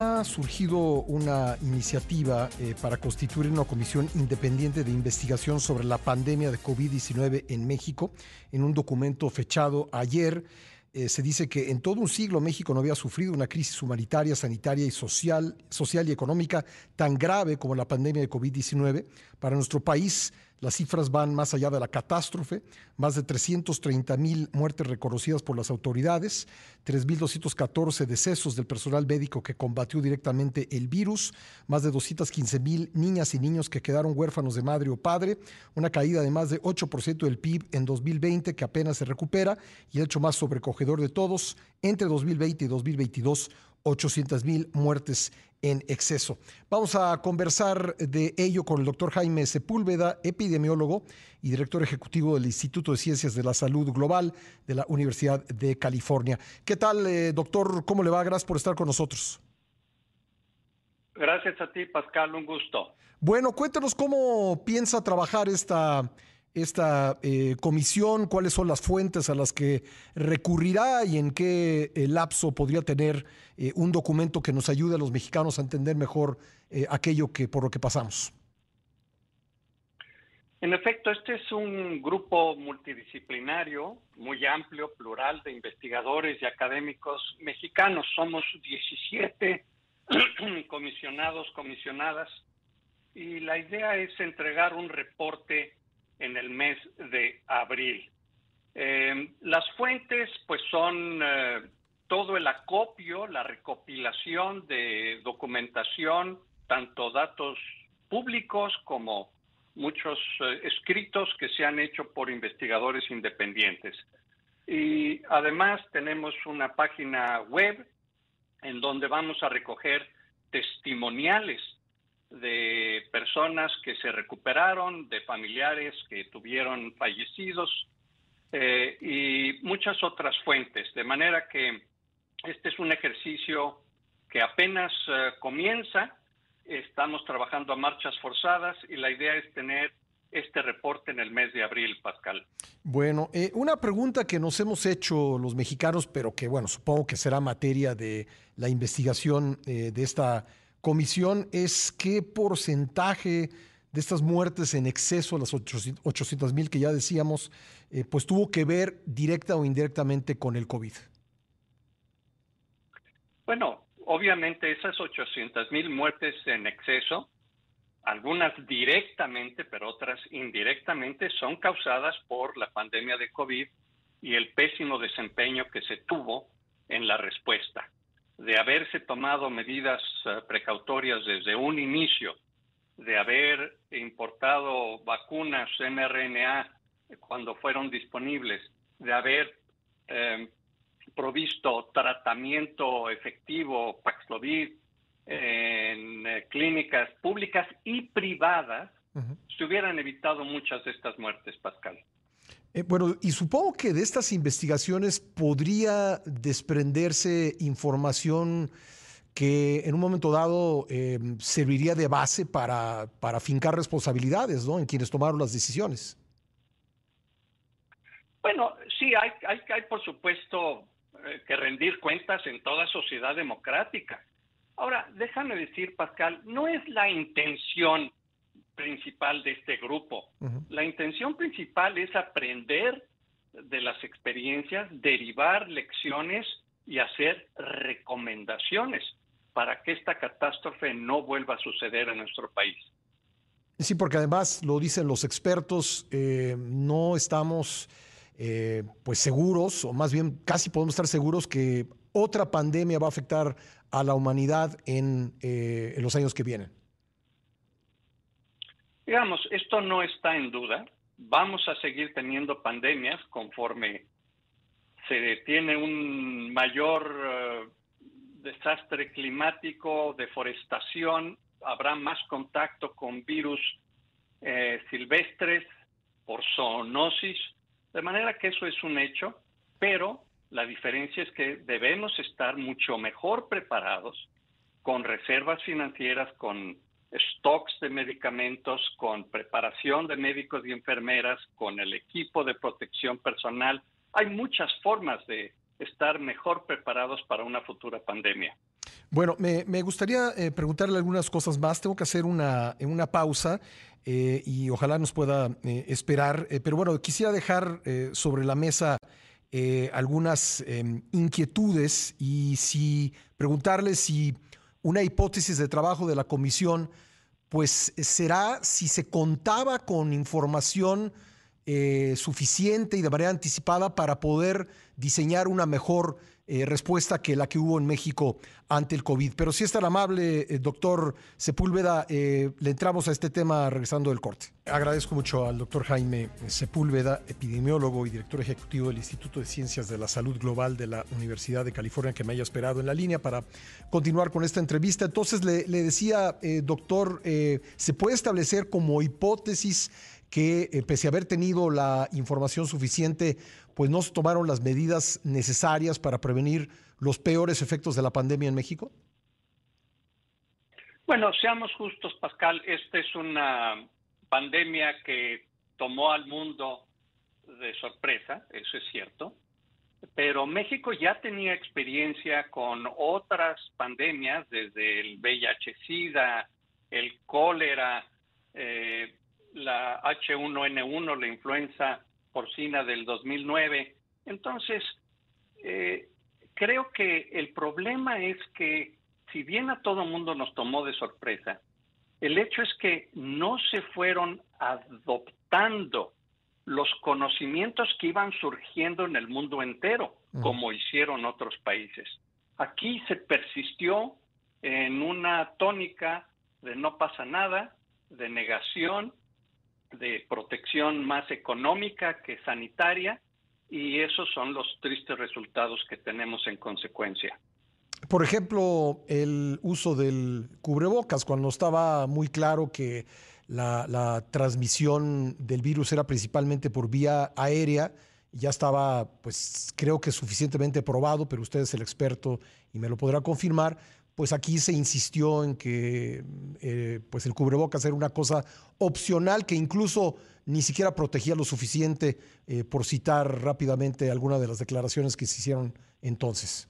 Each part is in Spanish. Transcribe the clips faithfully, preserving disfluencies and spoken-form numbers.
Ha surgido una iniciativa eh, para constituir una comisión independiente de investigación sobre la pandemia de COVID diecinueve en México. En un documento fechado ayer, eh, se dice que en todo un siglo México no había sufrido una crisis humanitaria, sanitaria y social, social y económica tan grave como la pandemia de COVID diecinueve. Para nuestro país, las cifras van más allá de la catástrofe: más de trescientos treinta mil muertes reconocidas por las autoridades, tres mil doscientos catorce decesos del personal médico que combatió directamente el virus, más de doscientos quince mil niñas y niños que quedaron huérfanos de madre o padre, una caída de más de ocho por ciento del P I B en dos mil veinte que apenas se recupera, y el hecho más sobrecogedor de todos: entre dos mil veinte y dos mil veintidós, ochocientas mil muertes en exceso. Vamos a conversar de ello con el doctor Jaime Sepúlveda, epidemiólogo y director ejecutivo del Instituto de Ciencias de la Salud Global de la Universidad de California. ¿Qué tal, eh, doctor? ¿Cómo le va? Gracias por estar con nosotros. Gracias a ti, Pascal, un gusto. Bueno, cuéntanos cómo piensa trabajar esta, esta eh, comisión, cuáles son las fuentes a las que recurrirá y en qué eh, lapso podría tener eh, un documento que nos ayude a los mexicanos a entender mejor eh, aquello que por lo que pasamos. En efecto, este es un grupo multidisciplinario, muy amplio, plural, de investigadores y académicos mexicanos. Somos diecisiete comisionados, comisionadas, y la idea es entregar un reporte en el mes de abril. Eh, las fuentes, pues, son eh, todo el acopio, la recopilación de documentación, tanto datos públicos como muchos eh, escritos que se han hecho por investigadores independientes. Y además tenemos una página web en donde vamos a recoger testimoniales de personas que se recuperaron, de familiares que tuvieron fallecidos eh, y muchas otras fuentes. De manera que este es un ejercicio que apenas eh, comienza. Estamos trabajando a marchas forzadas y la idea es tener este reporte en el mes de abril, Pascal. Bueno, eh, una pregunta que nos hemos hecho los mexicanos, pero que, bueno, supongo que será materia de la investigación eh, de esta comisión, es qué porcentaje de estas muertes en exceso, las ochocientas mil que ya decíamos, eh, pues tuvo que ver directa o indirectamente con el COVID. Bueno, obviamente esas ochocientas mil muertes en exceso, algunas directamente, pero otras indirectamente, son causadas por la pandemia de COVID y el pésimo desempeño que se tuvo en la respuesta. De haberse tomado medidas uh, precautorias desde un inicio, de haber importado vacunas eme erre ene a cuando fueron disponibles, de haber eh, provisto tratamiento efectivo Paxlovid en eh, clínicas públicas y privadas, uh-huh, se hubieran evitado muchas de estas muertes, Pascal. Eh, bueno, y supongo que de estas investigaciones podría desprenderse información que en un momento dado eh, serviría de base para, para fincar responsabilidades, ¿no?, en quienes tomaron las decisiones. Bueno, sí, hay, hay, hay por supuesto eh, que rendir cuentas en toda sociedad democrática. Ahora, déjame decir, Pascal, no es la intención principal de este grupo. Uh-huh. La intención principal es aprender de las experiencias, derivar lecciones y hacer recomendaciones para que esta catástrofe no vuelva a suceder en nuestro país. Sí, porque además, lo dicen los expertos, eh, no estamos eh, pues seguros, o más bien casi podemos estar seguros que otra pandemia va a afectar a la humanidad en, eh, en los años que vienen. Digamos, esto no está en duda. Vamos a seguir teniendo pandemias conforme se tiene un mayor uh, desastre climático, deforestación, habrá más contacto con virus eh, silvestres por zoonosis, de manera que eso es un hecho, pero la diferencia es que debemos estar mucho mejor preparados, con reservas financieras, con stocks de medicamentos, con preparación de médicos y enfermeras, con el equipo de protección personal. Hay muchas formas de estar mejor preparados para una futura pandemia. Bueno, me, me gustaría eh, preguntarle algunas cosas más. Tengo que hacer una, una pausa eh, y ojalá nos pueda eh, esperar. Eh, pero bueno, quisiera dejar eh, sobre la mesa eh, algunas eh, inquietudes y si preguntarle si una hipótesis de trabajo de la comisión pues será si se contaba con información eh, suficiente y de manera anticipada para poder diseñar una mejor eh, respuesta que la que hubo en México ante el COVID. Pero si es tan amable, eh, doctor Sepúlveda, eh, le entramos a este tema regresando del corte. Agradezco mucho al doctor Jaime Sepúlveda, epidemiólogo y director ejecutivo del Instituto de Ciencias de la Salud Global de la Universidad de California, que me haya esperado en la línea para continuar con esta entrevista. Entonces, le, le decía, eh, doctor, eh, ¿se puede establecer como hipótesis que eh, pese a haber tenido la información suficiente, pues no se tomaron las medidas necesarias para prevenir los peores efectos de la pandemia en México? Bueno, seamos justos, Pascal. Esta es una pandemia que tomó al mundo de sorpresa, eso es cierto, pero México ya tenía experiencia con otras pandemias, desde el V I H-Sida, el cólera, eh, la H uno N uno, la influenza porcina del dos mil nueve. Entonces, eh, creo que el problema es que, si bien a todo mundo nos tomó de sorpresa, el hecho es que no se fueron adoptando los conocimientos que iban surgiendo en el mundo entero, uh-huh. como hicieron otros países. Aquí se persistió en una tónica de no pasa nada, de negación, de protección más económica que sanitaria, y esos son los tristes resultados que tenemos en consecuencia. Por ejemplo, el uso del cubrebocas, cuando estaba muy claro que la, la transmisión del virus era principalmente por vía aérea, ya estaba, pues creo que suficientemente probado, pero usted es el experto y me lo podrá confirmar. Pues aquí se insistió en que eh, pues el cubrebocas era una cosa opcional que incluso ni siquiera protegía lo suficiente, eh, por citar rápidamente algunas de las declaraciones que se hicieron entonces.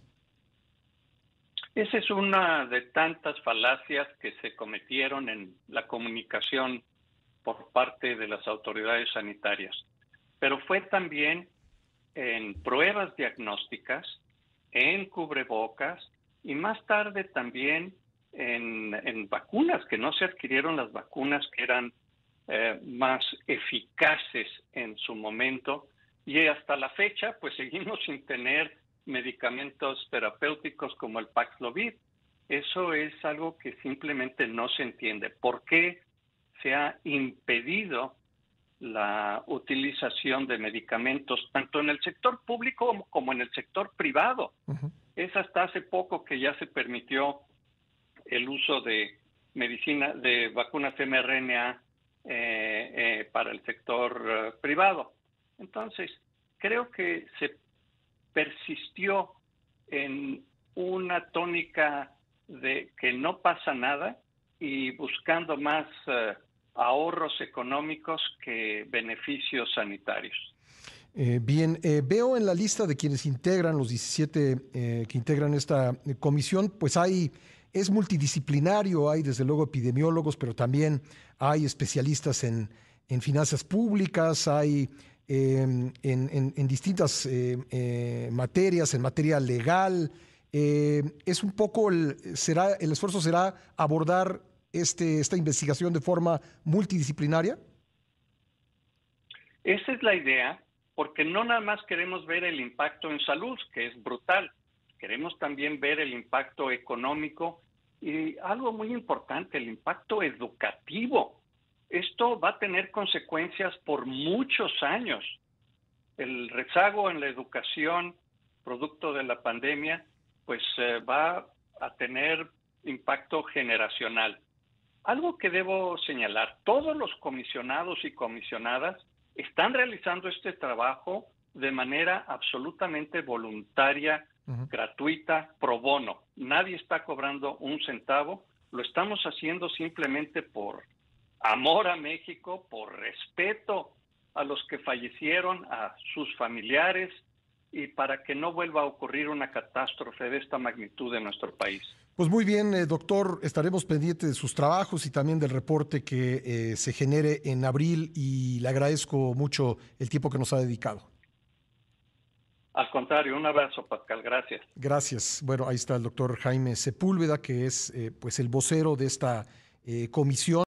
Esa es una de tantas falacias que se cometieron en la comunicación por parte de las autoridades sanitarias. Pero fue también en pruebas diagnósticas, en cubrebocas, y más tarde también en, en vacunas, que no se adquirieron las vacunas que eran eh, más eficaces en su momento, y hasta la fecha pues seguimos sin tener medicamentos terapéuticos como el Paxlovid. Eso es algo que simplemente no se entiende. ¿Por qué se ha impedido la utilización de medicamentos tanto en el sector público como, como en el sector privado? Uh-huh. Es hasta hace poco que ya se permitió el uso de medicina, de vacunas M R N A eh, eh, para el sector uh, privado. Entonces, creo que se persistió en una tónica de que no pasa nada y buscando más uh, ahorros económicos que beneficios sanitarios. Eh, bien, eh, veo en la lista de quienes integran, los diecisiete eh, que integran esta comisión, pues hay, es multidisciplinario, hay desde luego epidemiólogos, pero también hay especialistas en, en finanzas públicas, hay eh, en, en, en distintas eh, eh, materias, en materia legal. Eh, es un poco, el, será, el esfuerzo será abordar este, esta investigación de forma multidisciplinaria. Esa es la idea. Porque no nada más queremos ver el impacto en salud, que es brutal, queremos también ver el impacto económico y algo muy importante, el impacto educativo. Esto va a tener consecuencias por muchos años. El rezago en la educación, producto de la pandemia, pues eh, va a tener impacto generacional. Algo que debo señalar, todos los comisionados y comisionadas están realizando este trabajo de manera absolutamente voluntaria, uh-huh. gratuita, pro bono. Nadie está cobrando un centavo. Lo estamos haciendo simplemente por amor a México, por respeto a los que fallecieron, a sus familiares, y para que no vuelva a ocurrir una catástrofe de esta magnitud en nuestro país. Pues muy bien, eh, doctor, estaremos pendientes de sus trabajos y también del reporte que eh, se genere en abril y le agradezco mucho el tiempo que nos ha dedicado. Al contrario, un abrazo, Pascal, gracias. Gracias. Bueno, ahí está el doctor Jaime Sepúlveda, que es eh, pues el vocero de esta eh, comisión.